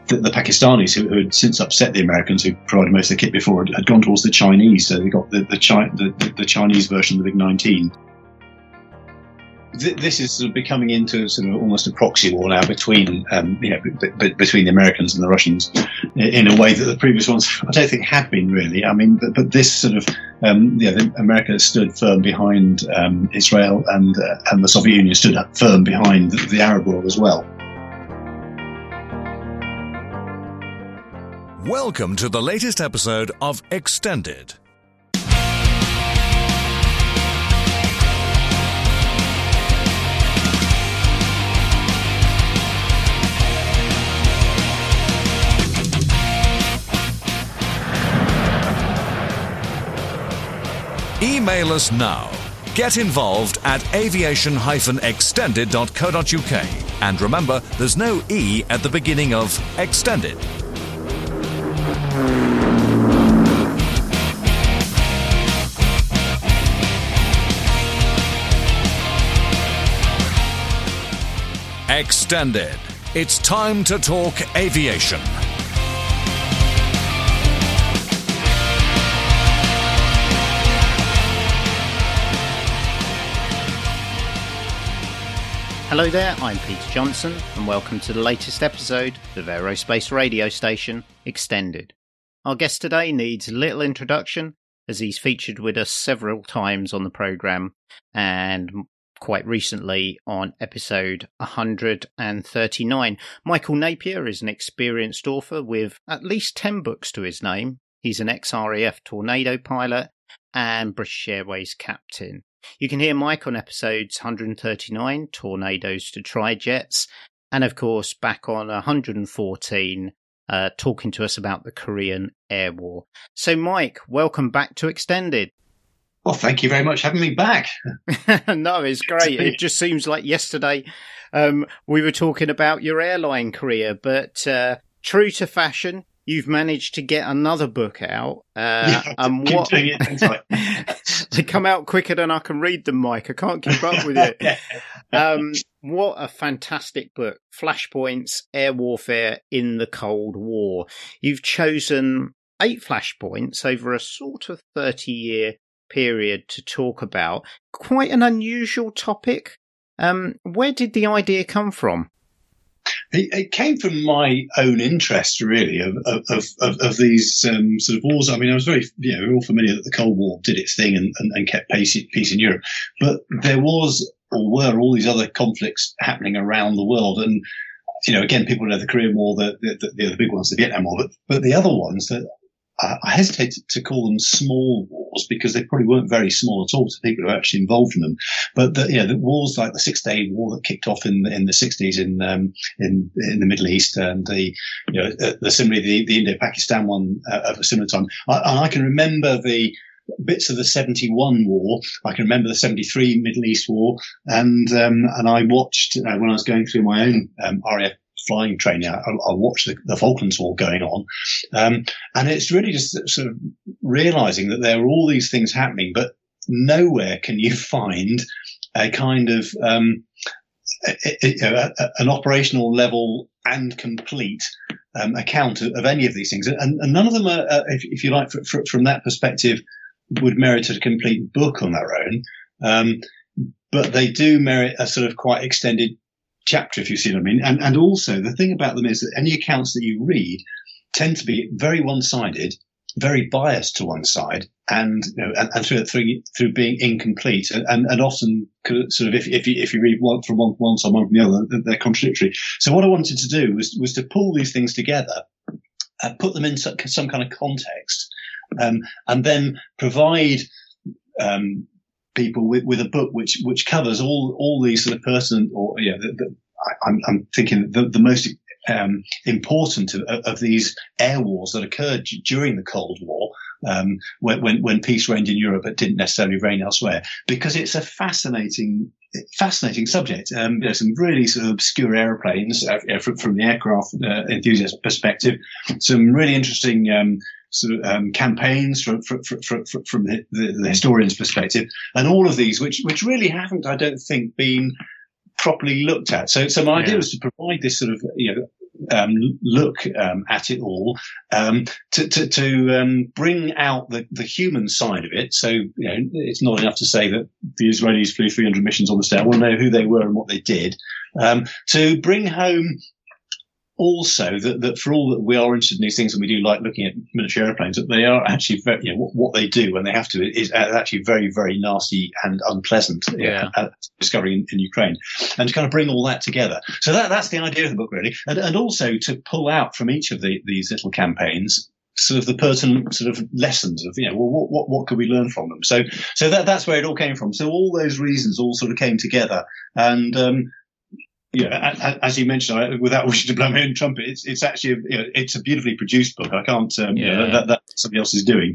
the Pakistanis, who had since upset the Americans, who provided most of the kit before, had gone towards the Chinese. So they got the Chinese version of the MiG-19. This is sort of becoming into sort of almost a proxy war now between between the Americans and the Russians, in a way that the previous ones I don't think had been really. I mean, but this sort of America stood firm behind Israel, and the Soviet Union stood up firm behind the Arab world as well. Welcome to the latest episode of Extended. Email us now. Get involved at aviation-extended.co.uk. And remember, there's no E at the beginning of Extended. Extended. It's time to talk aviation. Hello there, I'm Peter Johnson, and welcome to the latest episode of Aerospace Radio Station Extended. Our guest today needs little introduction, as he's featured with us several times on the programme, and quite recently on episode 139. Michael Napier is an experienced author with at least 10 books to his name. He's an ex-RAF Tornado pilot and British Airways captain. You can hear Mike on episodes 139, Tornadoes to Trijets, and of course back on 114, talking to us about the Korean Air War. So Mike, welcome back to Extended. Well, thank you very much for having me back. No, it's great. It just seems like yesterday we were talking about your airline career, but true to fashion, you've managed to get another book out. Keep doing it. They come out quicker than I can read them, Mike. I can't keep up with it. What a fantastic book. Flashpoints, Air Warfare in the Cold War. You've chosen 8 flashpoints over a sort of 30-year period to talk about. Quite an unusual topic. Where did the idea come from? It came from my own interest, really, of these sort of wars. I mean, I was we're all familiar that the Cold War did its thing and kept peace in Europe, but there were all these other conflicts happening around the world, and again, people know the Korean War, the big ones, the Vietnam War, but the other ones that I hesitate to call them small wars because they probably weren't very small at all to people who are actually involved in them. But the wars like the 6 Day War that kicked off in the 60s in the Middle East, and similarly the Indo-Pakistan one at a similar time. I can remember the bits of the 71 war. I can remember the 73 Middle East war, and I watched when I was going through my own RAF flying training, I watched the Falklands War going on, and it's really just sort of realizing that there are all these things happening, but nowhere can you find a kind of an operational level and complete account of any of these things, and none of them are, if you like, from that perspective, would merit a complete book on their own, but they do merit a sort of quite extended chapter, if you see what I mean. And also the thing about them is that any accounts that you read tend to be very one-sided, very biased to one side, and through being incomplete, and often sort of if you read one from one side, one from the other, they're contradictory. So what I wanted to do was to pull these things together, put them in some kind of context, and then provide people with a book which covers all these sort of pertinent, or I'm thinking the most important of these air wars that occurred during the Cold War, when peace reigned in Europe but didn't necessarily reign elsewhere, because it's a fascinating subject. Some really sort of obscure airplanes from the aircraft enthusiast perspective, some really interesting campaigns from the historian's perspective, and all of these which really haven't, I don't think, been properly looked at. So my idea was to provide this sort of look at it all, to bring out the human side of it. So, it's not enough to say that the Israelis flew 300 missions on the state. I want to know who they were and what they did. To bring home also that for all that we are interested in these things and we do like looking at military airplanes, that they are actually very, what they do when they have to is actually very, very nasty and unpleasant discovering in Ukraine, and to kind of bring all that together. So that's the idea of the book, really. And also to pull out from each of these little campaigns sort of the pertinent sort of lessons of, what could we learn from them? So that's where it all came from. So all those reasons all sort of came together. And, as you mentioned, without wishing to blow my own trumpet, it's actually it's a beautifully produced book. I can't that somebody else is doing.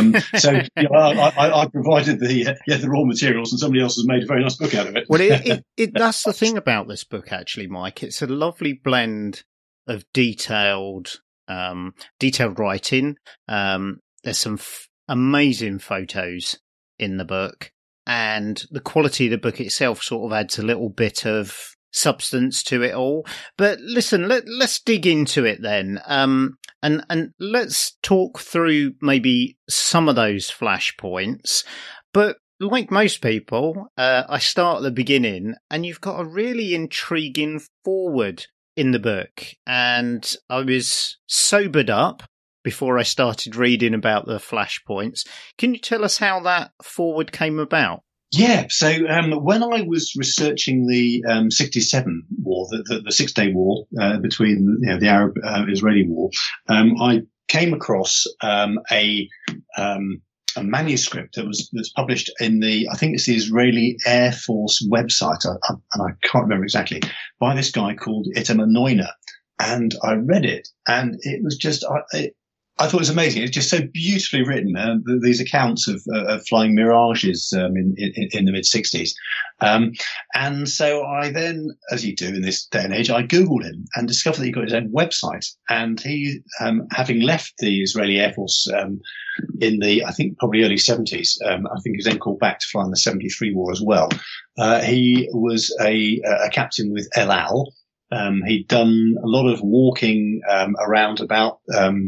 I provided the raw materials, and somebody else has made a very nice book out of it. Well, that's the thing about this book, actually, Mike. It's a lovely blend of detailed writing. There's some amazing photos in the book, and the quality of the book itself sort of adds a little bit of substance to it all. But listen, let's dig into it then, and let's talk through maybe some of those flashpoints. But like most people, I start at the beginning, and you've got a really intriguing forward in the book, and I was sobered up before I started reading about the flashpoints. Can you tell us how that forward came about? Yeah, so when I was researching the 67 war, the 6-day war between the Arab-Israeli war, I came across a manuscript that's published in I think it's the Israeli Air Force website, and I can't remember exactly, by this guy called Itamar Neuner. And I read it, and it was just, I thought it was amazing. It's just so beautifully written. These accounts of flying Mirages in the mid-60s. And so I then, as you do in this day and age, I Googled him and discovered that he got his own website. And he, having left the Israeli Air Force in the, I think, probably early 70s, I think he was then called back to fly in the 73 war as well. He was a captain with El Al. He'd done a lot of walking around about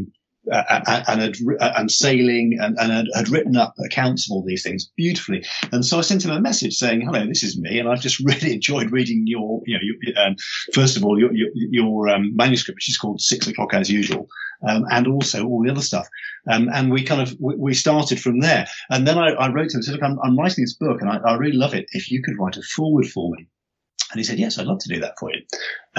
and sailing and had written up accounts of all these things beautifully. And so I sent him a message saying, "Hello, this is me, and I've just really enjoyed reading your first of all your manuscript, which is called 6 o'clock as usual, and also all the other stuff." And we started from there. And then I wrote to him and said, "Look, I'm writing this book, and I really love it. If you could write a foreword for me." And he said, "Yes, I'd love to do that for you."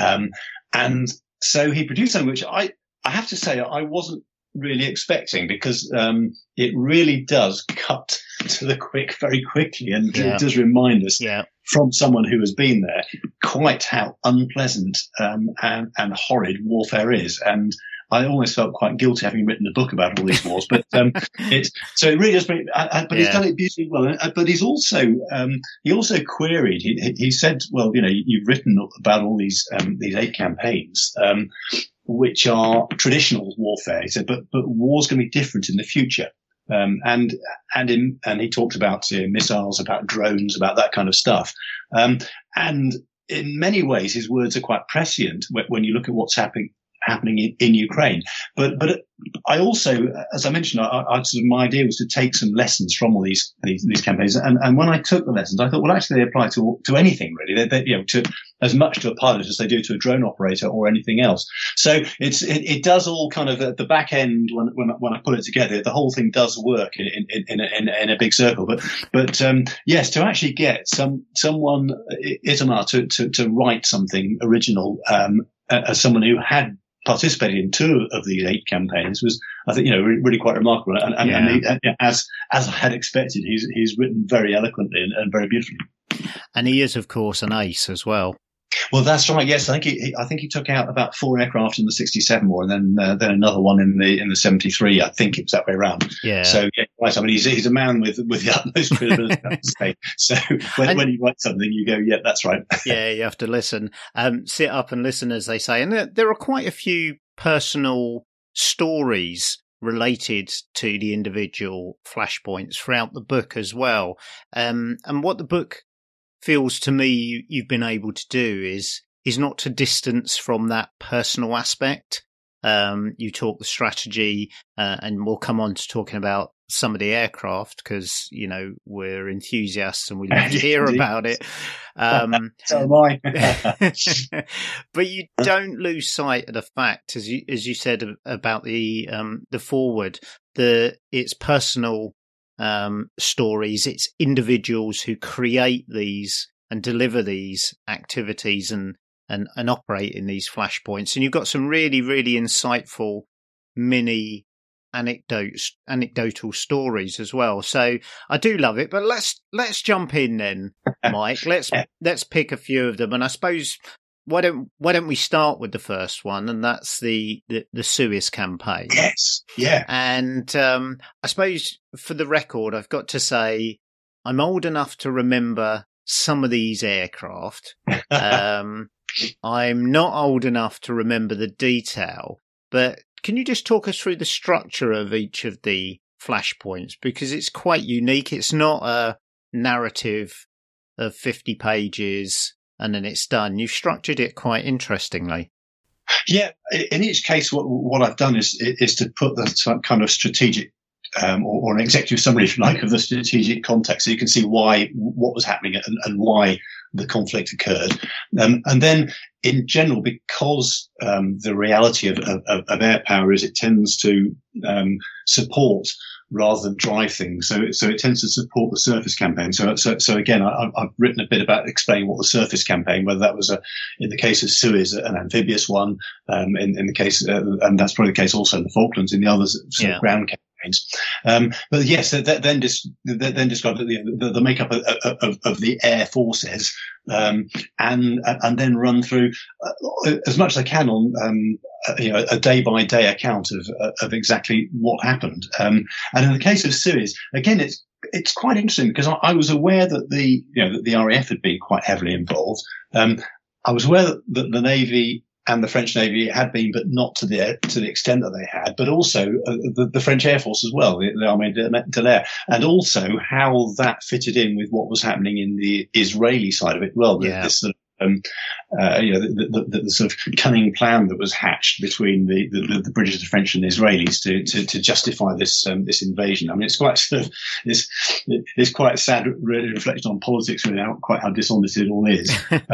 And so he produced something which I have to say I wasn't really expecting, because it really does cut to the quick very quickly, and it does remind us from someone who has been there quite how unpleasant and horrid warfare is. And I almost felt quite guilty having written a book about all these wars, but so it really does bring. But he's done it beautifully well. But he's also he also queried. He said, "Well, you've written about all these 8 campaigns, which are traditional warfare." He said, "But war's going to be different in the future." And he talked about missiles, about drones, about that kind of stuff. And in many ways, his words are quite prescient when you look at what's happening in Ukraine. But I also, as I mentioned, my idea was to take some lessons from all these campaigns. And when I took the lessons, I thought, well, actually they apply to anything really. They to as much to a pilot as they do to a drone operator or anything else. So it does all kind of at the back end when I put it together, the whole thing does work in a big circle. But yes, to actually get someone Itamar to write something original, as someone who had participated in 2 of these 8 campaigns was, I think, really quite remarkable. And as I had expected, he's written very eloquently and very beautifully. And he is, of course, an ace as well. Well, that's right. Yes, I think he took out about 4 aircraft in the 67 war, and then another one in the 73. I think it was that way around. Yeah. So right. I mean, he's a man with the utmost credibility, I have to say. So when you write something, you go, yeah, that's right. Yeah, you have to listen, sit up and listen, as they say. And there are quite a few personal stories related to the individual flashpoints throughout the book as well. And what the book feels to me you've been able to do is is not to distance from that personal aspect. You talk the strategy, and we'll come on to talking about some of the aircraft because, you know, we're enthusiasts and we love to hear about it. So am I. But you don't lose sight of the fact, as you said about the forward, it's personal stories, it's individuals who create these and deliver these activities and operate in these flashpoints. And you've got some really, really insightful mini anecdotal stories as well. So I do love it. But let's jump in then, Mike. Let's pick a few of them. And I suppose why don't we start with the first one, and that's the Suez campaign. Yes. Yeah. And I suppose for the record, I've got to say I'm old enough to remember some of these aircraft. I'm not old enough to remember the detail, but can you just talk us through the structure of each of the flashpoints? Because it's quite unique. It's not a narrative of 50 pages and then it's done. You've structured it quite interestingly. Yeah. In each case, what I've done is to put the kind of strategic or an executive summary, if you like, of the strategic context, so you can see what was happening and why the conflict occurred. And then, in general, because the reality of air power is it tends to support rather than drive things, so it tends to support the surface campaign. So again, I've written a bit about explaining what the surface campaign, whether that was in the case of Suez, an amphibious one, in the case, and that's probably the case also in the Falklands, in the others, sort of ground campaigns. But yes, then describe the makeup of the air forces, and then run through as much as I can on a day by day account of exactly what happened. And in the case of Suez, again, it's quite interesting because I was aware that the RAF had been quite heavily involved. I was aware that the Navy and the French Navy had been, but not to the extent that they had, but also the French Air Force as well, the Armée de l'Air, and also how that fitted in with what was happening in the Israeli side of it. Well, this sort of, the sort of cunning plan that was hatched between the British, the French, and the Israelis to justify this invasion. I mean, it's quite sort of it's quite sad, really, reflecting on politics, really, quite how dishonest it all is.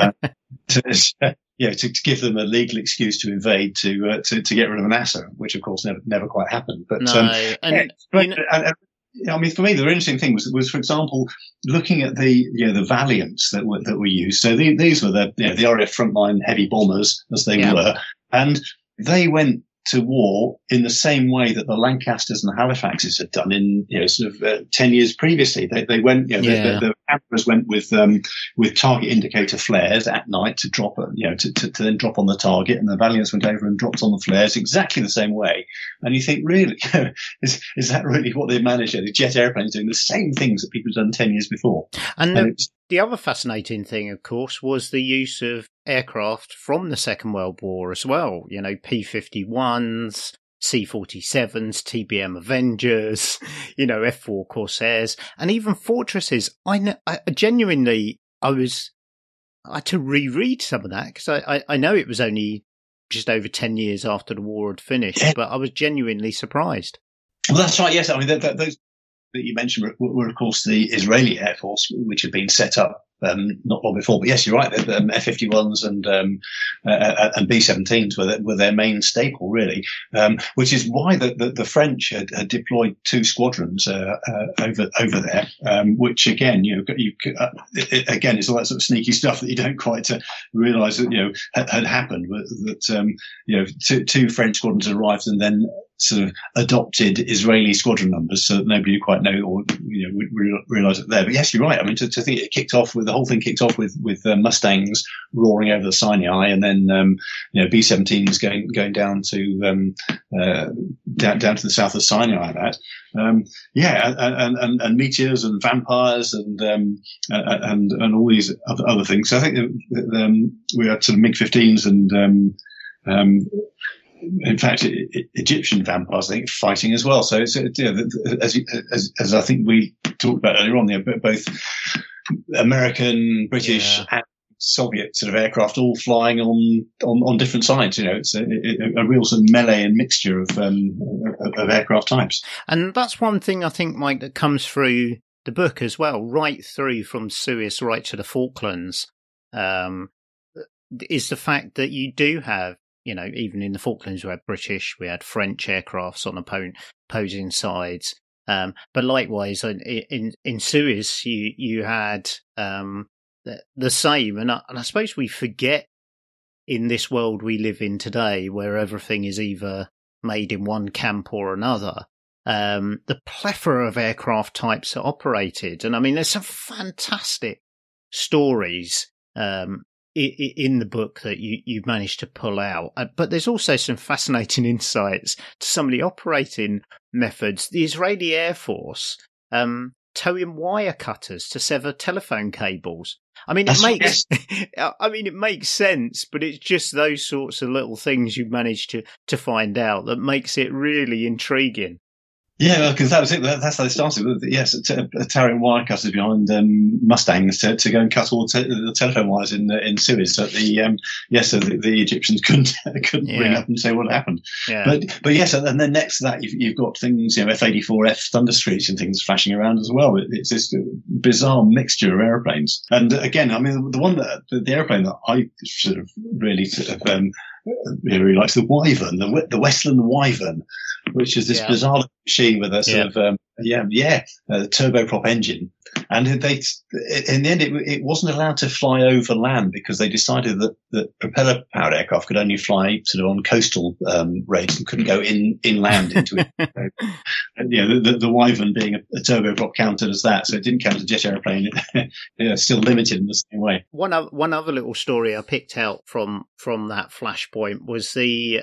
To give them a legal excuse to invade to get rid of Nasser, which of course never quite happened. But I mean, for me, the interesting thing was, for example, looking at the Valiants that were used. So these were the RAF frontline heavy bombers as they were, and they went to war in the same way that the Lancasters and the Halifaxes had done in 10 years previously. They went, the cameras went with target indicator flares at night to drop, to then drop on the target, and the Valiants went over and dropped on the flares exactly the same way. And you think, really, is that really what they managed? The jet airplanes doing the same things that people had done 10 years before. And the other fascinating thing, of course, was the use of aircraft from the Second World War as well. P-51s, C-47s, TBM Avengers, F-4 Corsairs, and even Fortresses. I had to reread some of that because I know it was only just over 10 years after the war had finished, but I was genuinely surprised. Well, that's right. Yes, I mean those that you mentioned were, of course, the Israeli Air Force, which had been set up not long before. But yes, you're right. The F-51s and B-17s were their main staple, really, which is why the French had deployed 2 squadrons over there, which again, again, is all that sort of sneaky stuff that you don't quite realise that had happened. But that 2 French squadrons arrived and then sort of adopted Israeli squadron numbers, so that nobody quite know or would realise it there. But yes, you're right. I mean, to think the whole thing kicked off with Mustangs roaring over the Sinai, and then B-17s going down to down to the south of Sinai. And Meteors and Vampires and all these other things. So I think we had sort of MiG-15s and in fact, Egyptian Vampires, I think, fighting as well. So, as I think we talked about earlier on, both American, British, and Soviet sort of aircraft all flying on different sides. It's a real sort of melee and mixture of aircraft types. And that's one thing I think, Mike, that comes through the book as well, right through from Suez right to the Falklands, is the fact that you do have, even in the Falklands, we had British, we had French aircrafts on opposing sides. But likewise, in Suez, you had the same. And I suppose we forget in this world we live in today, where everything is either made in one camp or another, the plethora of aircraft types that operated. And I mean, there's some fantastic stories in the book that you've managed to pull out. But there's also some fascinating insights to some of the operating methods. The Israeli Air Force towing wire cutters to sever telephone cables. I mean, it makes sense, but it's just those sorts of little things you've managed to find out that makes it really intriguing. Yeah, because that was it. That's how they started. Yes, towering wire cutters behind Mustangs to go and cut all the telephone wires in Suez. So the Egyptians couldn't bring up and say what happened. Yeah. But yes, and then next to that you've got things, F-84F Thunderstreets and things flashing around as well. It's this bizarre mixture of airplanes. And again, I mean, the airplane that I sort of really really likes the Wyvern, the Westland Wyvern, which is this bizarre machine with a sort of turboprop engine. And in the end, it wasn't allowed to fly over land because they decided that propeller-powered aircraft could only fly sort of on coastal rates and couldn't go inland into it. The Wyvern being a turboprop counted as that, so it didn't count as a jet airplane. Still limited in the same way. One other little story I picked out from that flashpoint was the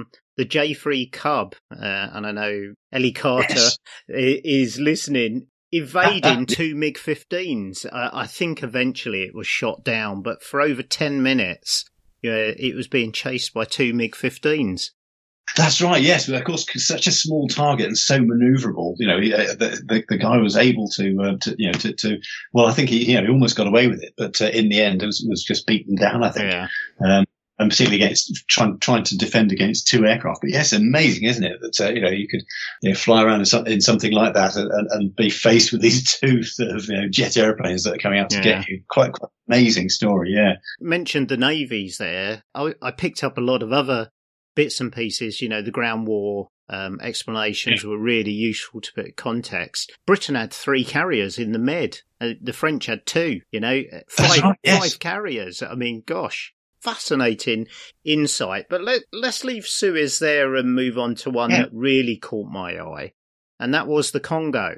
J3 Cub, and I know Ellie Carter is listening, evading two MiG-15s. I think eventually it was shot down, but for over 10 minutes, it was being chased by two MiG-15s. That's right. Yes, but of course, such a small target and so manoeuvrable. The guy was able to. Well, I think he almost got away with it, but in the end, it was just beaten down. I think. Yeah. And particularly against trying to defend against two aircraft. But yes, amazing, isn't it? That you could fly around in something like that and be faced with these two sort of jet airplanes that are coming out to get you. Quite amazing story. Yeah. Mentioned the navies there. I picked up a lot of other bits and pieces. The ground war explanations were really useful to put context. Britain had 3 carriers in the Med. The French had 2. Five carriers. I mean, gosh. Fascinating insight, but let's leave Suez there and move on to one that really caught my eye, and that was the Congo,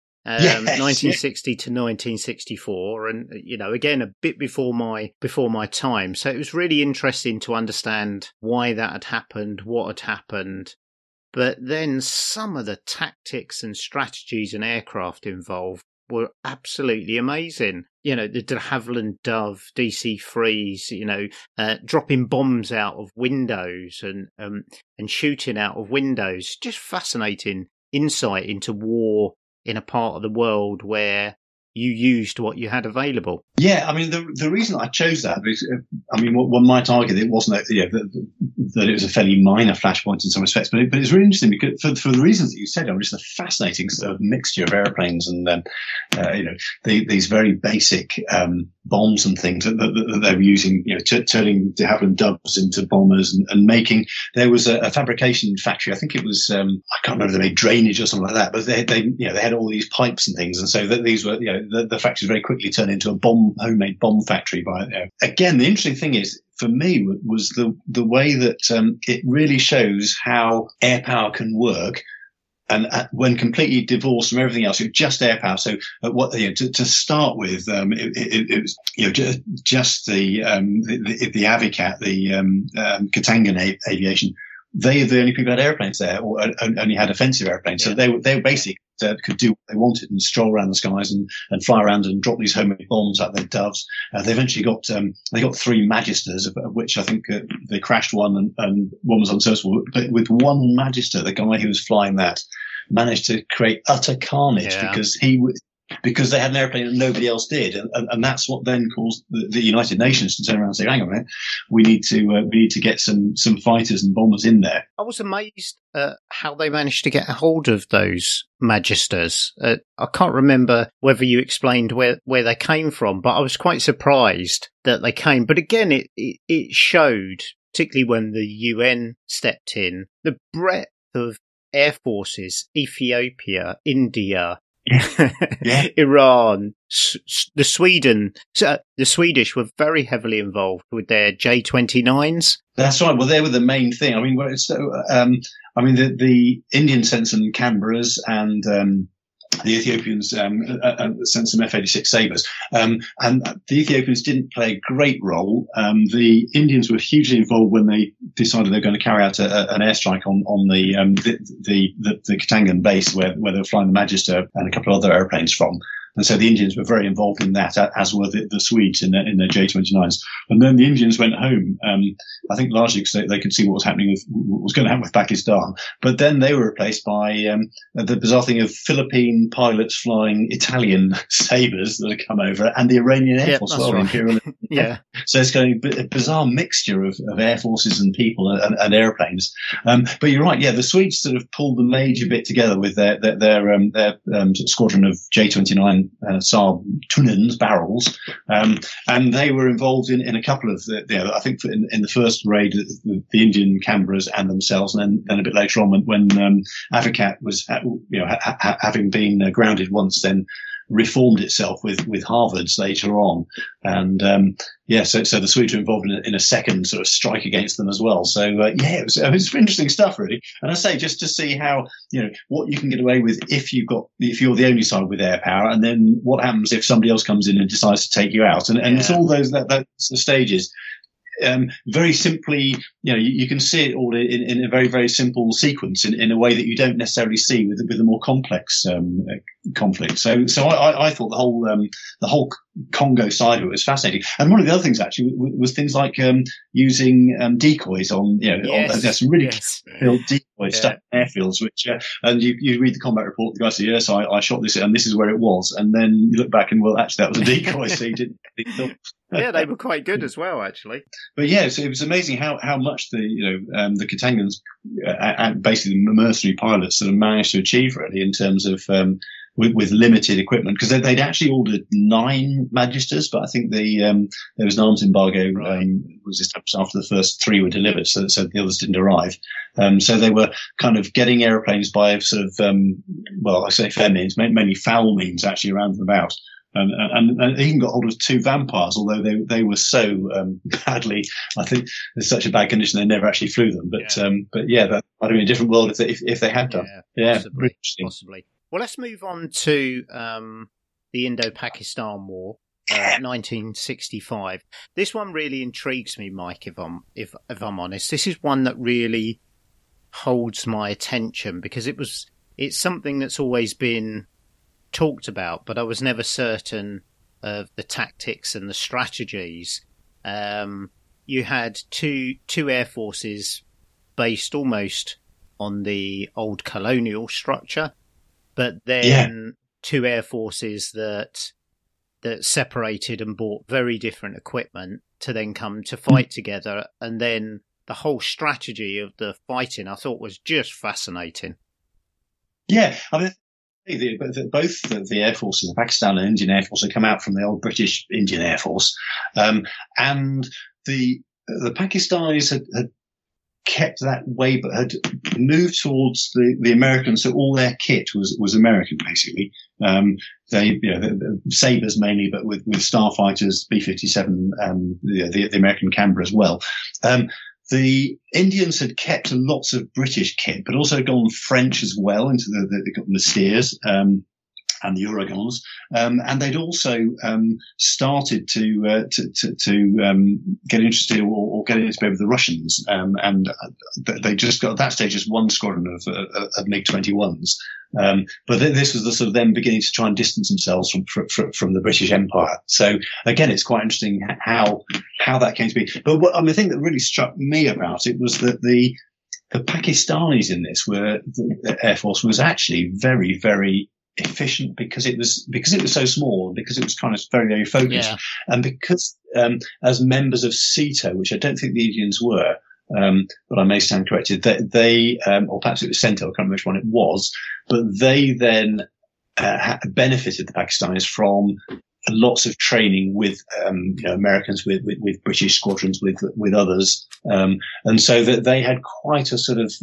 1960 to 1964, and again a bit before my time. So it was really interesting to understand why that had happened, what had happened, but then some of the tactics and strategies and aircraft involved were absolutely amazing. The de Havilland Dove DC-3s, dropping bombs out of windows and shooting out of windows. Just fascinating insight into war in a part of the world where you used what you had available. Yeah, I mean, the reason I chose that is, one might argue that it wasn't, that it was a fairly minor flashpoint in some respects, but it's really interesting because for the reasons that you said, just a fascinating sort of mixture of airplanes and these very basic bombs and things that they were using, turning de Havilland Doves into bombers and making. There was a fabrication factory. I think it was I can't remember if they made drainage or something like that, but they had all these pipes and things, and so that these were the factories very quickly turned into a homemade bomb factory. Again, the interesting thing is, for me, was the way that it really shows how air power can work. And when completely divorced from everything else, just air power. So, to start with, it was just the Avicat, the Katangan Aviation. They are the only people who had airplanes there, or only had offensive airplanes. So they were basically could do what they wanted and stroll around the skies and fly around and drop these homemade bombs out their Doves. They eventually got 3 Magisters, of which I think they crashed one and one was unserviceable. But with one Magister, the guy who was flying that managed to create utter carnage because he because they had an airplane that nobody else did, and that's what then caused the United Nations to turn around and say, "Hang on a minute, we need to get some fighters and bombers in there." I was amazed at how they managed to get a hold of those Magisters. I can't remember whether you explained where they came from, but I was quite surprised that they came. But again, it showed, particularly when the UN stepped in, the breadth of air forces: Ethiopia, India, Yeah. Iran, the Swedish were very heavily involved with their J-29s. That's right. Well, they were the main thing. I mean, the Indians sent some Canberras, and the Ethiopians sent some F-86 Sabres. And the Ethiopians didn't play a great role. The Indians were hugely involved when they decided they were going to carry out an airstrike on the Katangan base where they were flying the Magister and a couple of other airplanes from. And so the Indians were very involved in that, as were the Swedes in their J-29s. And then the Indians went home, I think largely because they could see what was happening what was going to happen with Pakistan. But then they were replaced by the bizarre thing of Philippine pilots flying Italian Sabres that had come over, and the Iranian Air Force as well. Right. Yeah. So it's going to be a bizarre mixture of air forces and people and airplanes. But you're right. Yeah, the Swedes sort of pulled the major bit together with their squadron of J-29 Saab Tunans barrels, and they were involved in a couple of I think in the first raid, the Indian Canberras and themselves, and then a bit later on when Avicat was having been grounded once, then reformed itself with Harvards later on, and so the Swedes were involved in a second sort of strike against them as well. So it was interesting stuff, really. And I say, just to see how what you can get away with if you're the only side with air power, and then what happens if somebody else comes in and decides to take you out, and it's all those the stages. Very simply, you can see it all in a very, very simple sequence in a way that you don't necessarily see with a more complex conflict. So I thought the whole Congo side of it was fascinating. And one of the other things actually was things like using decoys on, there's some really built decoys stuck in airfields, which and you read the combat report, the guy said, yes, I shot this and this is where it was, and then you look back and, well, actually that was a decoy, so you didn't. Yeah, they were quite good as well, actually. But yeah, so it was amazing how much the Katangans, basically the mercenary pilots, sort of managed to achieve, really, in terms of with limited equipment, because they'd actually ordered 9 Magisters, but I think there was an arms embargo was established after the first 3 were delivered, so the others didn't arrive. So they were kind of getting airplanes by sort of I say fair means, mainly foul means, actually, around and about. And they even got hold of 2 Vampires, although they were so badly, I think, in such a bad condition they never actually flew them. But that might have been a different world if they had done. Yeah, possibly. Well, let's move on to the Indo-Pakistan War, 1965. This one really intrigues me, Mike. If I'm honest, this is one that really holds my attention because it's something that's always been talked about, but I was never certain of the tactics and the strategies. You had two air forces based almost on the old colonial structure, but then 2 air forces that separated and bought very different equipment to then come to fight together, and then the whole strategy of the fighting I thought was just fascinating. Yeah, I mean, both the air forces, the Pakistan and Indian Air Force, had come out from the old British Indian Air Force, and the Pakistanis had kept that way, but had moved towards the Americans. So all their kit was American, basically. The Sabres mainly, but with starfighters, B-57, the American Canberra as well. The Indians had kept lots of British kit, but also gone French as well into the Steers, and the Uragans, and they'd also started to get interested or get into bed with the Russians, and they just got at that stage just 1 squadron of MiG-21s. But this was the sort of them beginning to try and distance themselves from the British Empire. So again, it's quite interesting how that came to be. But the thing that really struck me about it was that the Pakistanis in this the Air Force was actually very, very efficient because it was so small, and because it was kind of very, very focused, and because as members of SEATO, which I don't think the Indians were, but I may stand corrected, they or perhaps it was CENTO, I can't remember which one it was, but they then benefited the Pakistanis from lots of training with Americans, with British squadrons, with others, and so that they had quite a sort of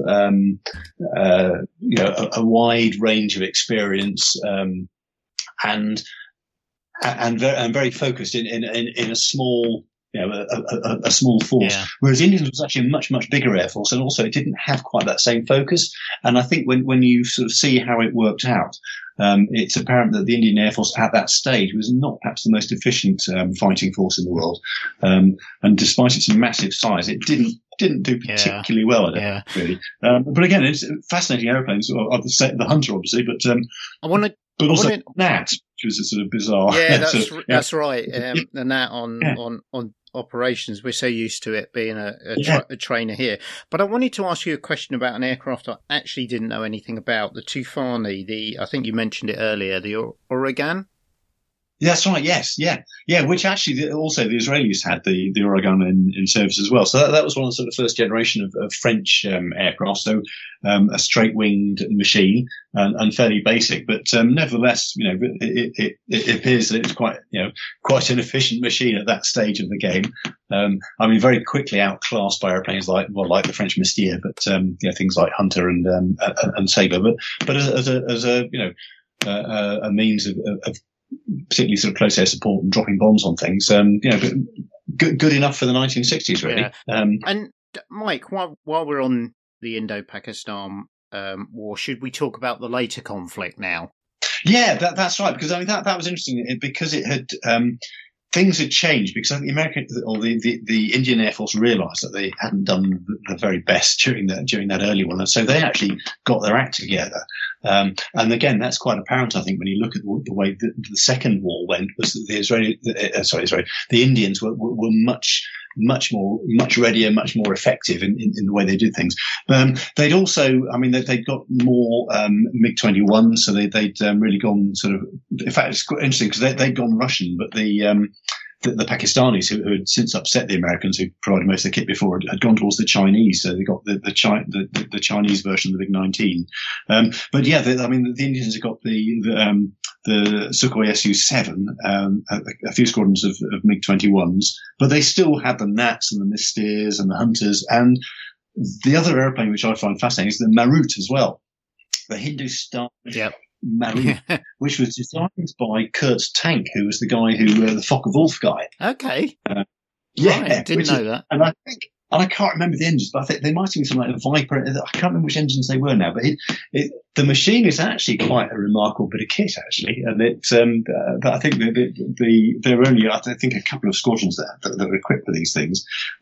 a wide range of experience, and very focused in a small. A small force, whereas Indians was actually a much, much bigger air force, and also it didn't have quite that same focus. And I think when you sort of see how it worked out, it's apparent that the Indian Air Force at that stage was not perhaps the most efficient fighting force in the world. And despite its massive size, it didn't do particularly well at it, really. But again, it's fascinating aeroplanes, the Hunter, obviously, but but also Gnat, which was a sort of bizarre. Yeah, that's right. The Gnat on operations, we're so used to it being a trainer here. But I wanted to ask you a question about an aircraft I actually didn't know anything about, the Tufani. I think you mentioned it earlier, the Ouragan. That's right. Yes. Yeah. Which actually also the Israelis had the Ouragan in service as well. So that was one of the sort of first generation of French aircraft. So a straight winged machine and fairly basic, but nevertheless, it appears that it's quite an efficient machine at that stage of the game. Very quickly outclassed by airplanes like the French Mystère, but things like Hunter and Sabre. But as a means of particularly sort of close air support and dropping bombs on things, but good enough for the 1960s, really. Yeah. And Mike, while we're on the Indo-Pakistan war, should we talk about the later conflict now? Yeah, that's right, because that was interesting because it had things had changed, because I think the American or the Indian Air Force realised that they hadn't done the very best during that early one, and so they actually got their act together. And again, that's quite apparent, I think, when you look at the way the second war went. Was that the Indians were much readier, much more effective in the way they did things. They'd also, they'd got more MiG-21, so they'd really gone sort of. In fact, it's quite interesting because they'd gone Russian, but the Pakistanis, who had since upset the Americans, who provided most of the kit before, had gone towards the Chinese. So they got the Chinese version of the MiG-19. But yeah, the Indians have got the Sukhoi Su-7, a few squadrons of MiG-21s, but they still had the Gnats and the Mystères and the Hunters, and the other airplane which I find fascinating is the Marut as well, the Hindustan. Yep. Marut, which was designed by Kurt Tank, who was the guy the Focke-Wulf guy. Okay. Right, didn't know that. And I can't remember the engines, but I think they might have been something like a Viper. I can't remember which engines they were now, but the machine is actually quite a remarkable bit of kit, actually. And but I think there are only, I think, a couple of squadrons that are equipped with these things.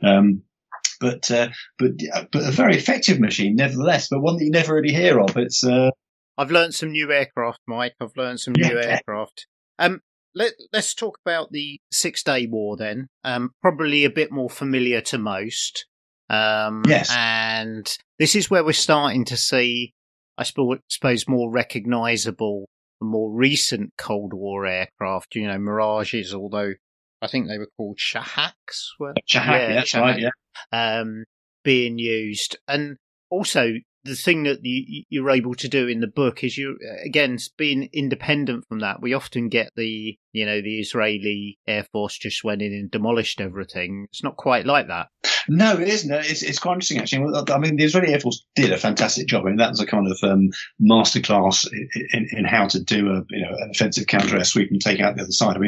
But a very effective machine, nevertheless, but one that you never really hear of. It's, I've learned some new aircraft, Mike. I've learned some new aircraft. Let's talk about the 6-Day War then. Probably a bit more familiar to most. Yes. And this is where we're starting to see, I suppose, more recognisable, more recent Cold War aircraft. Mirages, although I think they were called Shahaks. That's right, yeah. Being used. And also, the thing that you're able to do in the book is being independent from that. We often get the Israeli Air Force just went in and demolished everything. It's not quite like that. No, it isn't. It's quite interesting, actually. The Israeli Air Force did a fantastic job. That was a kind of masterclass in how to do an offensive counter-air sweep and take out the other side.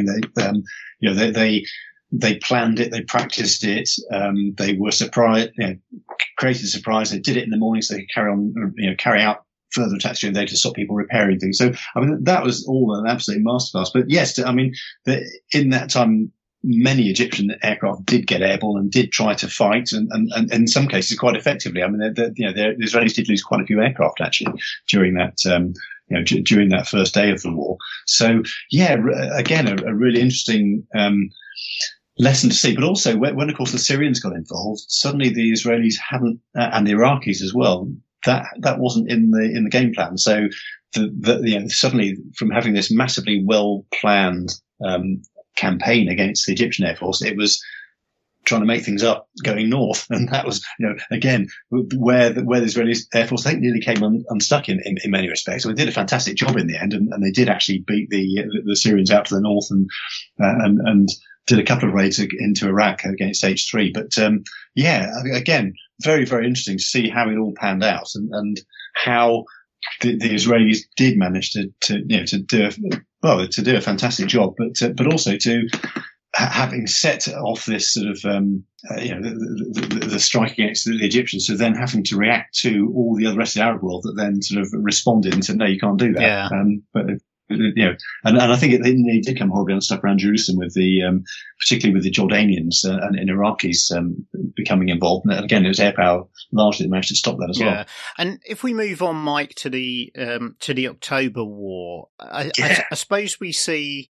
They planned it, they practiced it, they were surprised, created a surprise. They did it in the morning so they could carry out further attacks during the day to stop people repairing things. So, that was all an absolute masterclass. But yes, in that time, many Egyptian aircraft did get airborne and did try to fight, and in some cases quite effectively. The Israelis did lose quite a few aircraft actually during that. During that first day of the war. So yeah, again, a really interesting lesson to see. But also, when of course the Syrians got involved, suddenly the Israelis hadn't, and the Iraqis as well. That wasn't in the game plan. So suddenly from having this massively well planned campaign against the Egyptian Air Force, it was trying to make things up going north, and that was, again, where the Israeli Air Force, I think, nearly came unstuck in many respects. So they did a fantastic job in the end, and they did actually beat the Syrians out to the north, and did a couple of raids into Iraq against H3. But again, very, very interesting to see how it all panned out, and how the Israelis did manage to do a fantastic job, but also to, having set off this sort of, the strike against the Egyptians, so then having to react to all the rest of the Arab world that then sort of responded and said, no, you can't do that. Yeah. And I think they did come horribly unstuck around Jerusalem with particularly with the Jordanians and Iraqis becoming involved. And again, it was air power largely that managed to stop that as well. And if we move on, Mike, to the October War, I suppose we see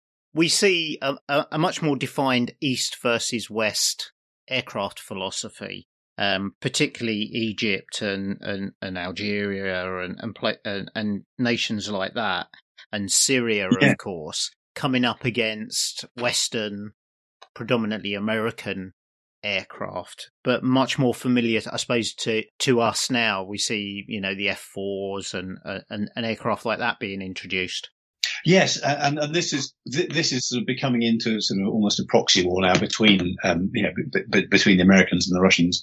a much more defined East versus West aircraft philosophy, particularly Egypt and Algeria and nations like that, and Syria, of course, coming up against Western, predominantly American aircraft, but much more familiar, I suppose, to us now. We see, the F-4s and aircraft like that being introduced. Yes, and this is sort of becoming into sort of almost a proxy war now between between the Americans and the Russians,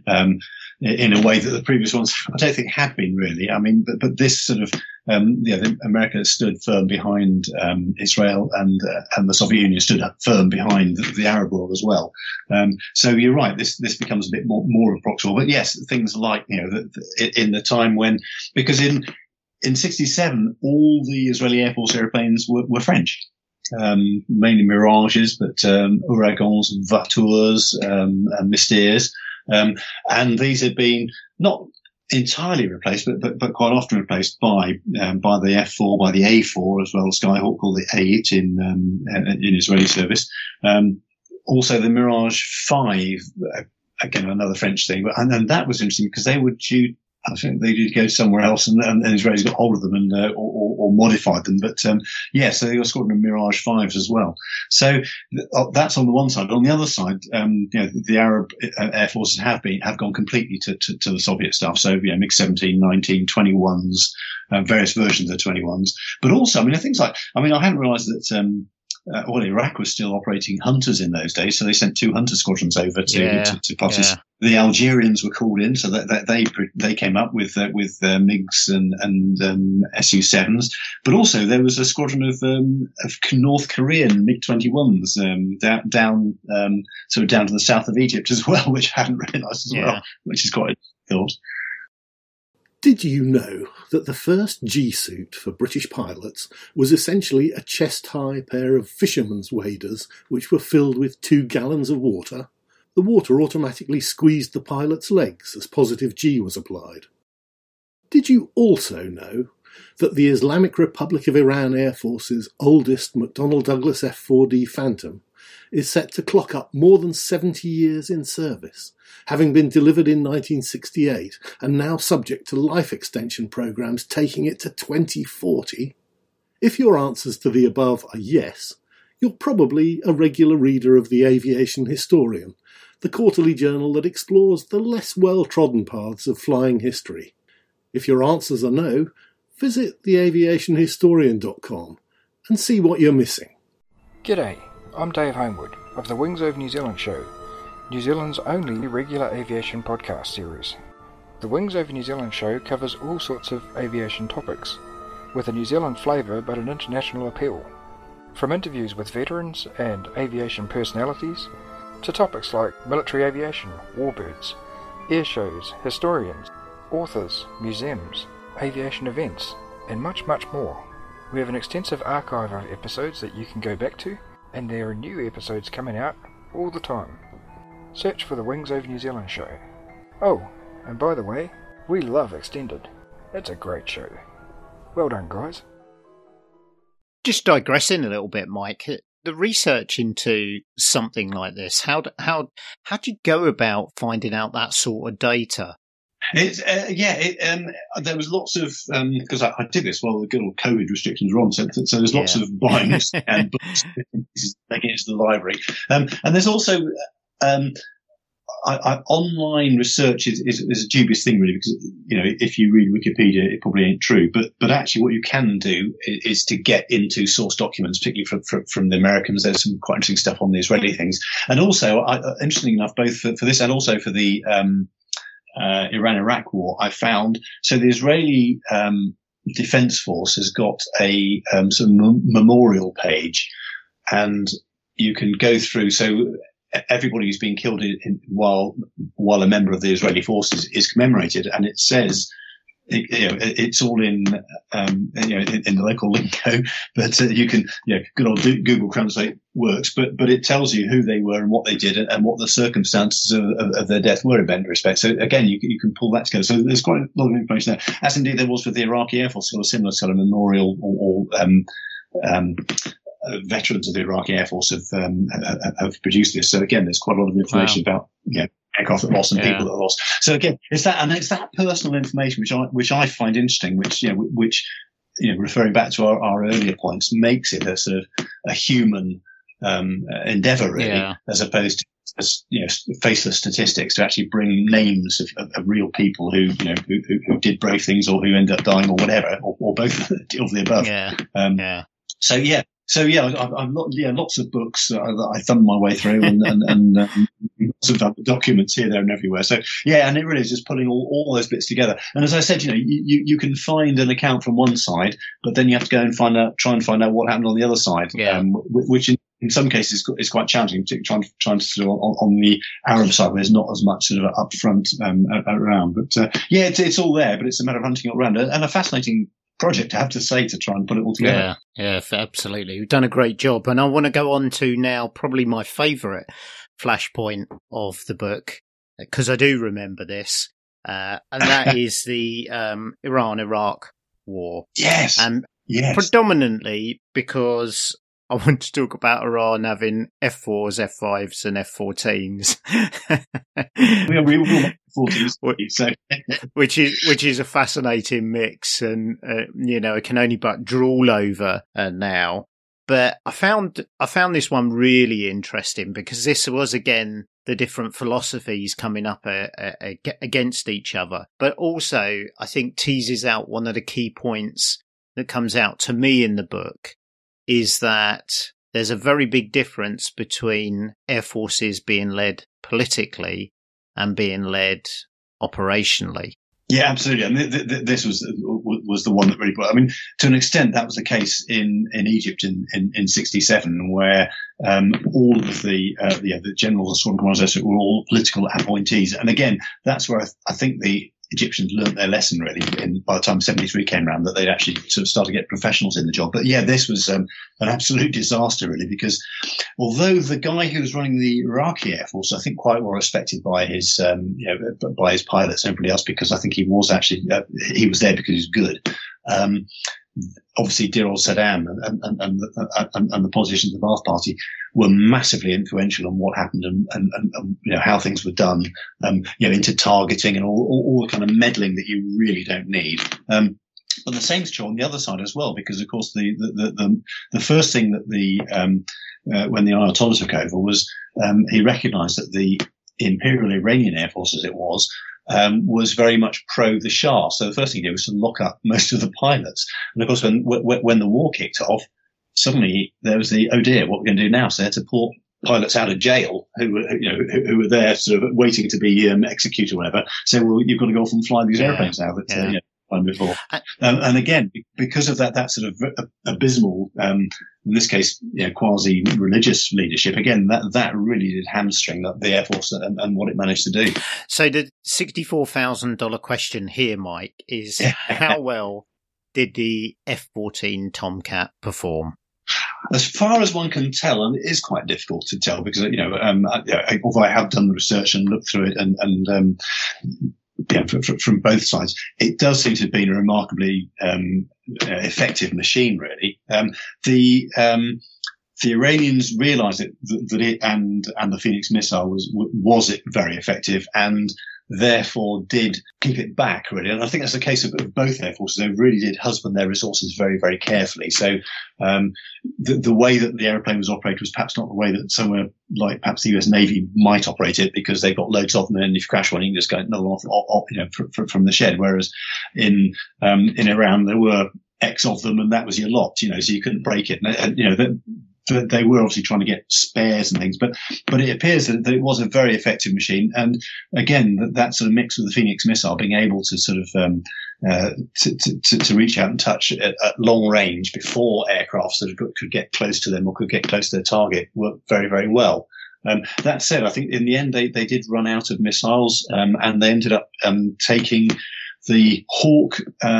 in a way that the previous ones I don't think had been really. I mean, but this sort of America stood firm behind Israel, and the Soviet Union stood up firm behind the Arab world as well. So you're right. This becomes a bit more of a proxy war. But yes, things like in the time when, because in 1967, all the Israeli Air Force airplanes were French, mainly Mirages, but Ouragans, Voitures, and Mystères, and these had been not entirely replaced, but quite often replaced by the F4, by the A4 as well, Skyhawk, or the A8 in Israeli service. Also the Mirage 5, again another French thing, and that was interesting because they were due. I think they did go somewhere else, and Israelis got hold of them and or modified them. But so they were squadron of Mirage 5s as well. So that's on the one side. On the other side, the Arab air forces have gone completely to the Soviet stuff. So MiG-17, 19, 21s, various versions of 21s. But also, things like I hadn't realised that. Iraq was still operating Hunters in those days, so they sent 2 Hunter squadrons over to participate. Yeah. The Algerians were called in, so that they came up with MiGs and Su-7s, but also there was a squadron of North Korean MiG-21s down to the south of Egypt as well, which I hadn't realised as well, which is quite a thought. Did you know that the first G-suit for British pilots was essentially a chest-high pair of fisherman's waders which were filled with 2 gallons of water? The water automatically squeezed the pilot's legs as positive G was applied. Did you also know that the Islamic Republic of Iran Air Force's oldest McDonnell Douglas F-4D Phantom is set to clock up more than 70 years in service, having been delivered in 1968 and now subject to life extension programs taking it to 2040? If your answers to the above are yes, you're probably a regular reader of the Aviation Historian, the quarterly journal that explores the less well-trodden paths of flying history. If your answers are no, visit theaviationhistorian.com and see what you're missing. G'day, I'm Dave Homewood of the Wings Over New Zealand show, New Zealand's only regular aviation podcast series. The Wings Over New Zealand show covers all sorts of aviation topics, with a New Zealand flavour but an international appeal. From interviews with veterans and aviation personalities, to topics like military aviation, warbirds, air shows, historians, authors, museums, aviation events, and much, much more. We have an extensive archive of episodes that you can go back to, and there are new episodes coming out all the time. Search for the Wings Over New Zealand show. Oh, and by the way, we love Extended. It's a great show. Well done, guys. Just digressing a little bit, Mike, the research into something like this, how do you go about finding out that sort of data? It's there was lots of because I did this while the good old COVID restrictions were on, so there's lots of buying and books taking it to the library, and there's also online research is a dubious thing really, because if you read Wikipedia it probably ain't true, but actually what you can do is to get into source documents, particularly from the Americans. There's some quite interesting stuff on the Israeli things, and also interestingly enough, both for this and also for the Iran-Iraq war, I found. So the Israeli Defense Force has got a sort of memorial page, and you can go through. So everybody who's been killed while a member of the Israeli forces is commemorated, and it says. It's all in the local lingo, but you can, good old Google Translate works, but it tells you who they were and what they did and what the circumstances of their death were in many respects. So again, you can pull that together. So there's quite a lot of information there, as indeed there was with the Iraqi Air Force, sort of similar sort of memorial or veterans of the Iraqi Air Force have produced this. So again, there's quite a lot of information about, aircraft that lost and people that lost. So again, it's that personal information which I find interesting, which referring back to our earlier points, makes it a sort of a human endeavor really, as opposed to faceless statistics, to actually bring names of real people who did brave things or who ended up dying or whatever, or both of the above. So I've lots of books that I thumb my way through, and lots of documents here, there, and everywhere. So and it really is just putting all those bits together. And as I said, you can find an account from one side, but then you have to go and try and find out what happened on the other side, which in some cases is quite challenging, particularly trying to sort of on the Arab side where there's not as much sort of upfront around. But it's all there, but it's a matter of hunting it around, and a fascinating project, I have to say, to try and put it all together. Yeah, absolutely. You've done a great job. And I want to go on to now probably my favourite flashpoint of the book, because I do remember this, and that is the Iran-Iraq war. Yes. And predominantly because I want to talk about Iran having F4s, F5s and F14s. we will F14s, which is a fascinating mix, and I can only but drool over now. But I found this one really interesting, because this was again the different philosophies coming up against each other, but also I think teases out one of the key points that comes out to me in the book, is that there's a very big difference between air forces being led politically and being led operationally. Yeah, absolutely. And this was the one that really brought. I mean, to an extent, that was the case in Egypt in 67, where all of the generals and sworn commanders were all political appointees. And again, that's where I think the Egyptians learnt their lesson really by the time 73 came around, that they'd actually sort of started to get professionals in the job. But this was an absolute disaster really, because although the guy who was running the Iraqi Air Force, I think quite well respected by his by his pilots and everybody else, because I think he was actually he was there because he was good. Obviously, dear old Saddam and the politicians of the Ba'ath Party were massively influential on what happened and how things were done, into targeting and all the kind of meddling that you really don't need. But the same's true on the other side as well, because of course the first thing that when the Ayatollah took over was he recognised that the Imperial Iranian Air Force, as it was very much pro the Shah. So the first thing he did was to lock up most of the pilots. And of course, when the war kicked off, suddenly there was oh dear, what are we going to do now? So they had to pull pilots out of jail who were there sort of waiting to be executed or whatever. So, well, you've got to go off and fly these airplanes now that before. And again, because of that sort of abysmal, in this case, quasi-religious leadership, again, that really did hamstring the Air Force and what it managed to do. So the $64,000 question here, Mike, is how well did the F-14 Tomcat perform? As far as one can tell, and it is quite difficult to tell because, although I have done the research and looked through it and from both sides, it does seem to have been a remarkably effective machine, really. The Iranians realised that it and the Phoenix missile was very effective, and therefore did keep it back, really. And I think that's the case of both air forces. They really did husband their resources very, very carefully. So the way that the aeroplane was operated was perhaps not the way that somewhere like perhaps the US Navy might operate it, because they've got loads of them, and if you crash one, you can just go another one from the shed. Whereas in Iran, there were X of them, and that was your lot, so you couldn't break it. And they were obviously trying to get spares and things, but it appears that it was a very effective machine. And again, that sort of mix with the Phoenix missile, being able to sort of to reach out and touch at long range before aircraft sort of could get close to them or could get close to their target, worked very, very well. That said, I think in the end they did run out of missiles, and they ended up taking the Hawk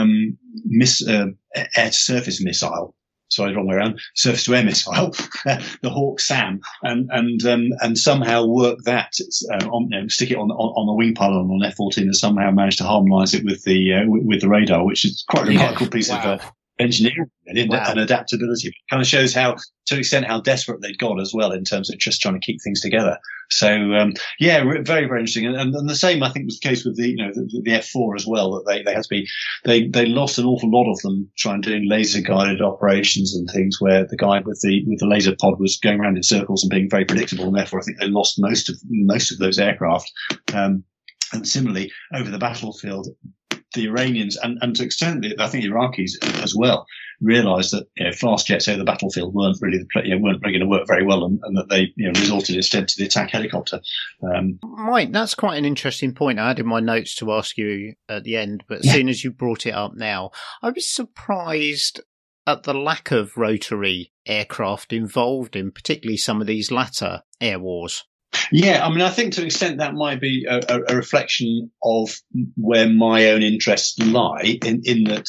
air-to-surface missile. Sorry, wrong way around. Surface-to-air missile, the Hawk SAM, and somehow work that stick it on the wing pylon on F-14, and somehow manage to harmonise it with the radar, which is quite a remarkable piece of engineering and adaptability. It kind of shows how, to an extent, how desperate they'd got as well in terms of just trying to keep things together. So very, very interesting. And the same, I think, was the case with the F4 as well. That they had to be, they lost an awful lot of them trying to do laser guided operations and things, where the guy with the laser pod was going around in circles and being very predictable, and therefore I think they lost most of those aircraft. And similarly, over the battlefield, the Iranians and to an extent, I think the Iraqis as well, realised that fast jets over the battlefield weren't really going to work very well, and that they resorted instead to the attack helicopter. Mike, that's quite an interesting point. I had in my notes to ask you at the end, but as soon as you brought it up now, I was surprised at the lack of rotary aircraft involved in particularly some of these latter air wars. Yeah, I mean, I think to an extent that might be a reflection of where my own interests lie in that.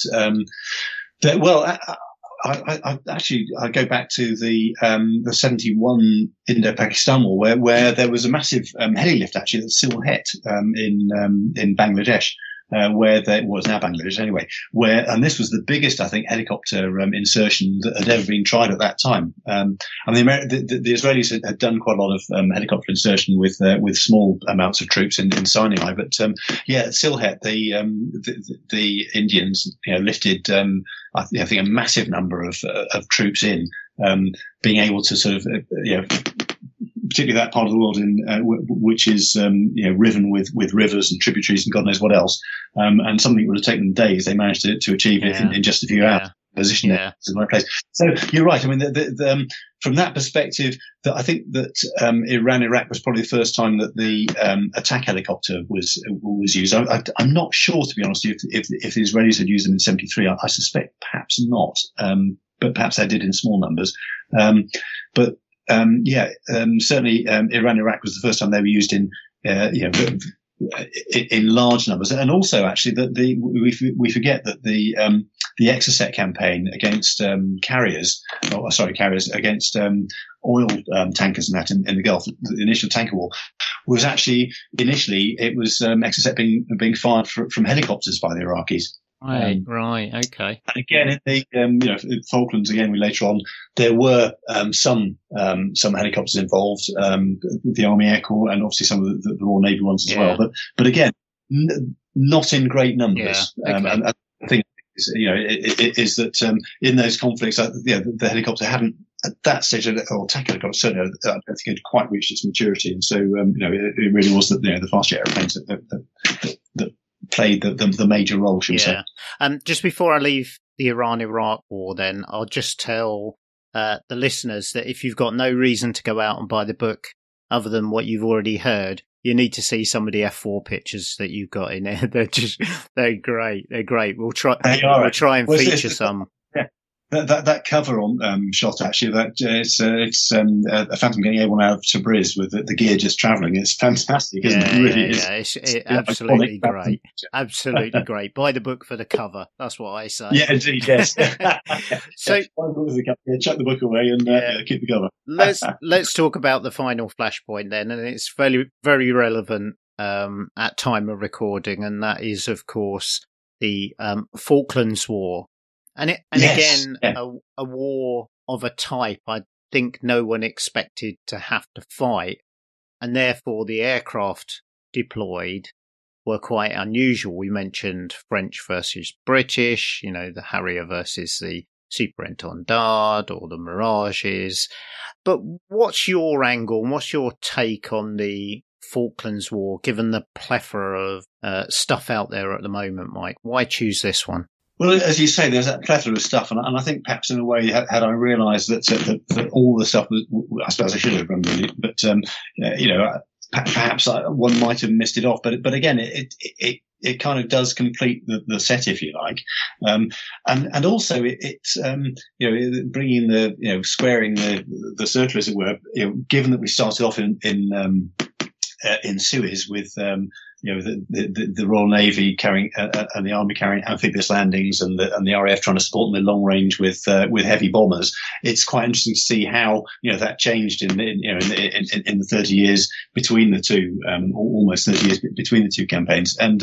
I go back to the 71 Indo-Pakistan War, where there was a massive heli lift actually at Sylhet in Bangladesh. Where there was now Bangladesh anyway, and this was the biggest, I think, helicopter insertion that had ever been tried at that time. The Israelis had done quite a lot of helicopter insertion with small amounts of troops in Sinai, but at Sylhet, the Indians lifted I think a massive number of troops in, being able to sort of particularly that part of the world which is riven with rivers and tributaries and God knows what else, and something that would have taken them days, they managed to achieve it in just a few hours. Position it in the right place. So you're right. I mean, from that perspective, that I think that Iran-Iraq was probably the first time that the attack helicopter was used. I'm not sure, to be honest, if the Israelis had used them in '73. I suspect perhaps not, but perhaps they did in small numbers. Certainly Iran-Iraq was the first time they were used in large numbers, and also actually that we forget that the Exocet campaign against carriers against oil tankers and that in the Gulf, the initial tanker war, was actually initially it was Exocet being fired from helicopters by the Iraqis. Right, okay. And again, in the Falklands, again, later on, there were some helicopters involved, the Army Air Corps, and obviously some of the Royal Navy ones as well. But again, not in great numbers. And I think is that in those conflicts, the helicopter hadn't at that stage, or attack helicopter certainly, I don't think it had quite reached its maturity, and so it really was that the fast jet airplanes that played the major role, should we say. Just before I leave the Iran-Iraq war, then I'll just tell the listeners that if you've got no reason to go out and buy the book other than what you've already heard, you need to see some of the F4 pictures that you've got in there. They're great. They're great. We'll try and feature some. That cover on shot actually, that it's a Phantom getting A1 out of Tabriz with the gear just travelling. It's fantastic, isn't it? It really is. It's absolutely great. Absolutely great. Buy the book for the cover. That's what I say. Yeah, indeed, yes. So chuck the book away and keep the cover. Let's talk about the final flashpoint then, and it's very, very relevant at time of recording, and that is, of course, the Falklands War. Again, a war of a type I think no one expected to have to fight, and therefore the aircraft deployed were quite unusual. We mentioned French versus British, the Harrier versus the Superintendant or the Mirages. But what's your angle and what's your take on the Falklands War, given the plethora of stuff out there at the moment, Mike? Why choose this one? Well, as you say, there's that plethora of stuff, and I think perhaps in a way, had I realised that all the stuff was, I suppose I should have done really, but perhaps one might have missed it off. But again, it kind of does complete the set, if you like, and also it's bringing the squaring the circle, as it were. Given that we started off in Suez with the Royal Navy carrying and the Army carrying amphibious landings, and the RAF trying to support them in long range with heavy bombers. It's quite interesting to see how that changed in the 30 years between the two, almost 30 years between the two campaigns, and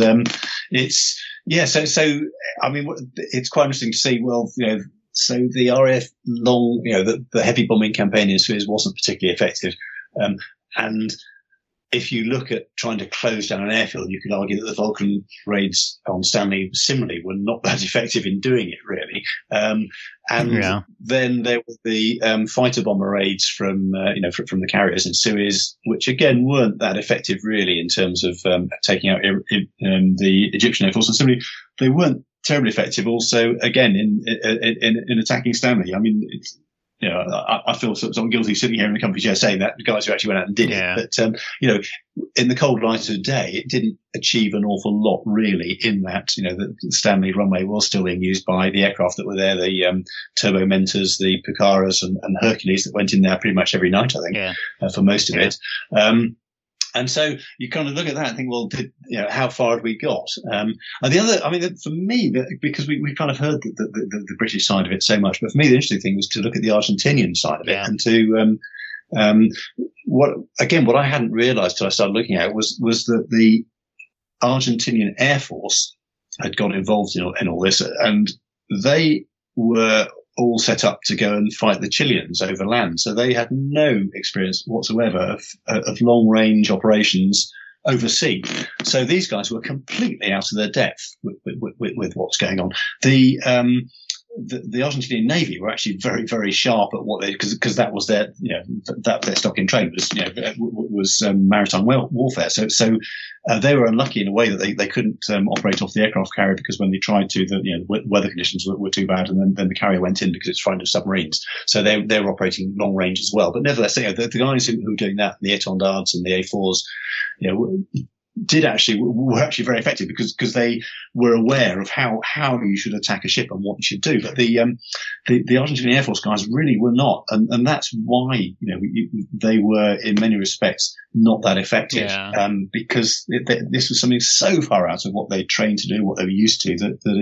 So I mean, it's quite interesting to see. Well, so the RAF the heavy bombing campaign in Suez wasn't particularly effective, and if you look at trying to close down an airfield, you could argue that the Vulcan raids on Stanley similarly were not that effective in doing it, really. Then there were the fighter bomber raids from the carriers in Suez, which again weren't that effective, really, in terms of taking out the Egyptian Air Force. And similarly, they weren't terribly effective also, again, in attacking Stanley. I mean, it's, I feel sort of guilty sitting here in the company chair saying that, the guys who actually went out and did it. But, in the cold light of the day, it didn't achieve an awful lot, really, in that, the Stanley runway was still being used by the aircraft that were there, the Turbo Mentors, the Pucaras and Hercules that went in there pretty much every night, I think, for most of it. And so you kind of look at that and think, well, how far had we got? And the other, I mean, for me, because we kind of heard the British side of it so much, but for me, the interesting thing was to look at the Argentinian side of it and to, what I hadn't realized till I started looking at it was that the Argentinian Air Force had got involved in all this, and they were all set up to go and fight the Chileans over land. So they had no experience whatsoever of long range operations overseas. So these guys were completely out of their depth with what's going on. The Argentinian Navy were actually very, very sharp at what they, because that was their, their stock in trade was maritime warfare. So they were unlucky in a way that they couldn't operate off the aircraft carrier, because when they tried to, the weather conditions were too bad, and then the carrier went in because it's frightened of submarines. So they were operating long range as well. But nevertheless, the guys who were doing that, the Étendards and the A4s, were actually very effective because they were aware of how you should attack a ship and what you should do. But the Argentinian Air Force guys really were not, and that's why they were in many respects not that effective. Because this was something so far out of what they trained to do, what they were used to,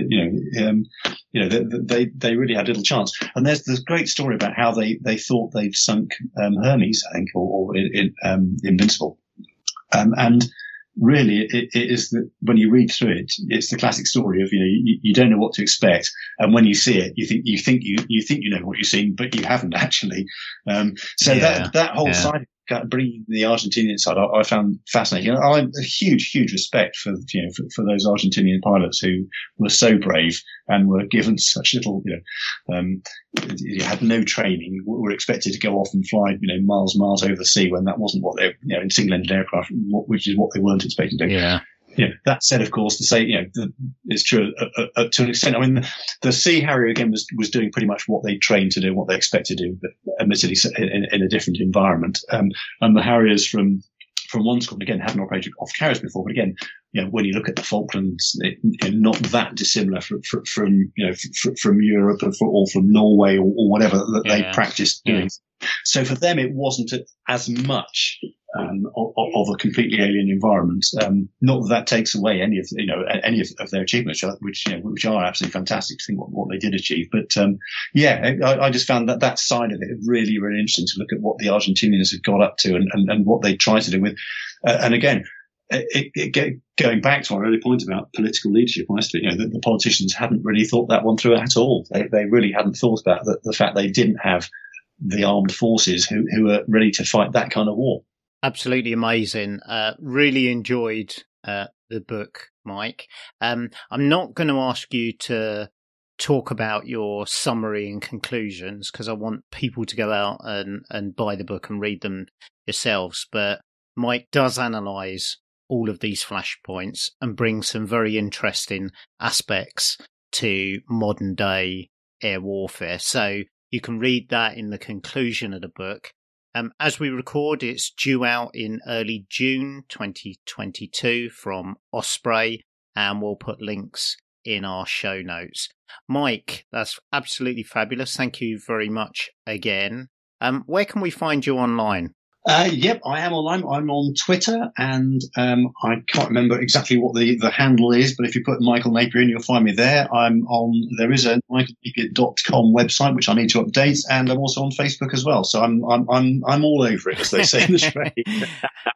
that they really had little chance. And there's this great story about how they thought they'd sunk Hermes, I think, or Invincible, and really, it is that when you read through it, it's the classic story of you don't know what to expect, and when you see it, you think you know what you're seeing, but you haven't actually. That whole side, bringing the Argentinian side, I found fascinating. I have a huge respect for those Argentinian pilots who were so brave and were given such little, had no training, were expected to go off and fly, miles over the sea, when that wasn't what they, in single-engine aircraft, which is what they weren't expected to do. Yeah. That said, of course, to say, it's true to an extent. I mean, the Sea Harrier again was doing pretty much what they trained to do, what they expected to do, but admittedly in a different environment. And the Harriers from one squadron again hadn't operated off carriers before, but again, when you look at the Falklands, not that dissimilar from Europe or from Norway or whatever that they practiced doing. So for them, it wasn't as much of a completely alien environment. Not that takes away any of their achievements, which are absolutely fantastic to think what they did achieve. But I just found that side of it really, really interesting to look at what the Argentinians had got up to and what they tried to do with. And again, going back to our earlier point about political leadership, honestly, the politicians hadn't really thought that one through at all. They really hadn't thought about the fact they didn't have the armed forces who were ready to fight that kind of war. Absolutely amazing. Really enjoyed the book, Mike. I'm not going to ask you to talk about your summary and conclusions because I want people to go out and buy the book and read them yourselves. But Mike does analyse all of these flashpoints and bring some very interesting aspects to modern day air warfare. So you can read that in the conclusion of the book. As we record, it's due out in early June 2022 from Osprey, and we'll put links in our show notes. Mike, that's absolutely fabulous. Thank you very much again. Where can we find you online? Yep, I am online. I'm on Twitter, and I can't remember exactly what the handle is, but if you put Michael Napier in, you'll find me there. There is a michaelnapier.com website, which I need to update, and I'm also on Facebook as well. So I'm all over it, as they say in the trade.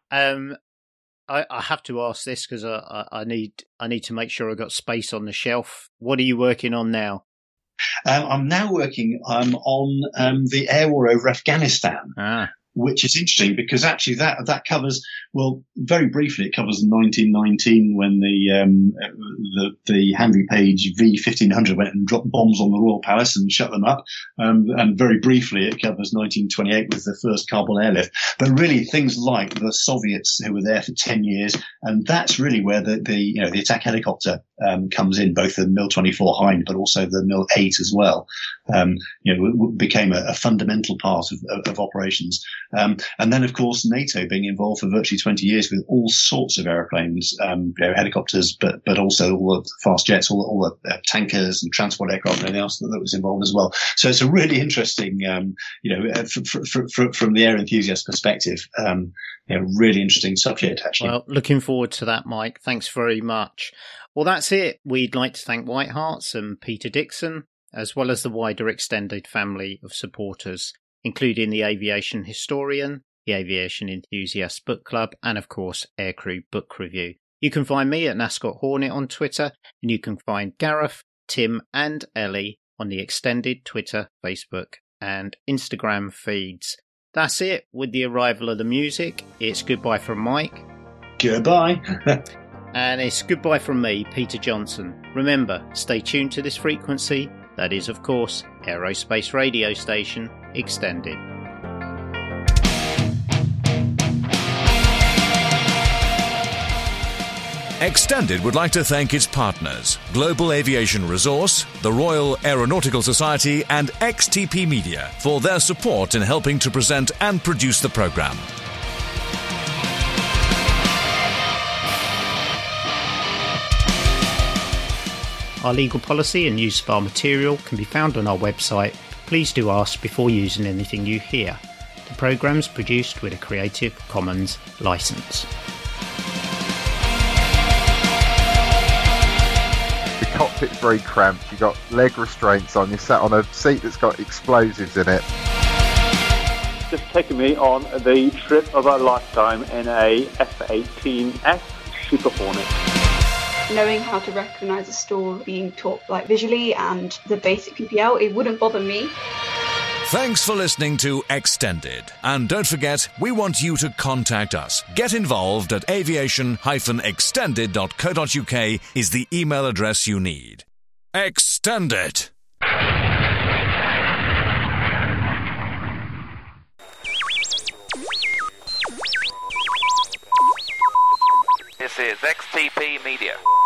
I have to ask this because I need to make sure I've got space on the shelf. What are you working on now? I'm now working on the air war over Afghanistan. Which is interesting because actually that covers, well, very briefly, it covers 1919 when the Henry Page V-1500 went and dropped bombs on the Royal Palace and shut them up. And very briefly, it covers 1928 with the first Kabul airlift. But really, things like the Soviets who were there for 10 years, and that's really where the attack helicopter comes in, both the Mil-24 Hind, but also the Mil-8 as well. Became a fundamental part of operations. And then, of course, NATO being involved for virtually 20 years with all sorts of aeroplanes, helicopters, but also all the fast jets, all the tankers and transport aircraft and everything else that was involved as well. So it's a really interesting, from the air enthusiast perspective, really interesting subject, actually. Well, looking forward to that, Mike. Thanks very much. Well, that's it. We'd like to thank White Harts and Peter Dixon, as well as the wider extended family of supporters, including the Aviation Historian, the Aviation Enthusiast Book Club, and of course, Aircrew Book Review. You can find me at Nascot Hornet on Twitter, and you can find Gareth, Tim, and Ellie on the extended Twitter, Facebook, and Instagram feeds. That's it. With the arrival of the music, it's goodbye from Mike. Goodbye. And it's goodbye from me, Peter Johnson. Remember, stay tuned to this frequency. That is, of course, Aerospace Radio Station Extended. Extended would like to thank its partners, Global Aviation Resource, the Royal Aeronautical Society and XTP Media for their support in helping to present and produce the programme. Our legal policy and use of our material can be found on our website. Please do ask before using anything you hear. The programme's produced with a Creative Commons licence. The cockpit's very cramped, you've got leg restraints on, you're sat on a seat that's got explosives in it. Just taken me on the trip of a lifetime in a F-18F Super Hornet. Knowing how to recognise a store being taught visually and the basic PPL, it wouldn't bother me. Thanks for listening to Extended. And don't forget, we want you to contact us. Get involved at aviation-extended.co.uk is the email address you need. Extended. This is XTP Media.